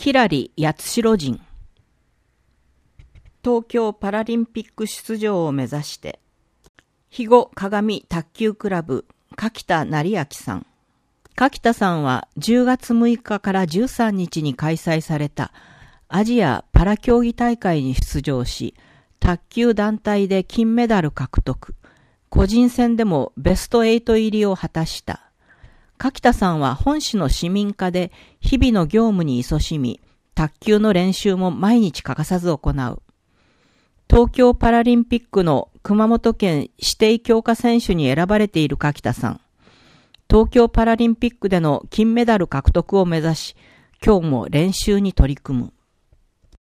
キラリ八代人。東京パラリンピック出場を目指して、肥後鏡卓球クラブ、柿田成明さん。柿田さんは10月6日から13日に開催されたアジアパラ競技大会に出場し、卓球団体で金メダル獲得、個人戦でもベスト8入りを果たした。柿田さんは本市の市民課で日々の業務に勤しみ、卓球の練習も毎日欠かさず行う。東京パラリンピックの熊本県指定強化選手に選ばれている柿田さん。東京パラリンピックでの金メダル獲得を目指し、今日も練習に取り組む。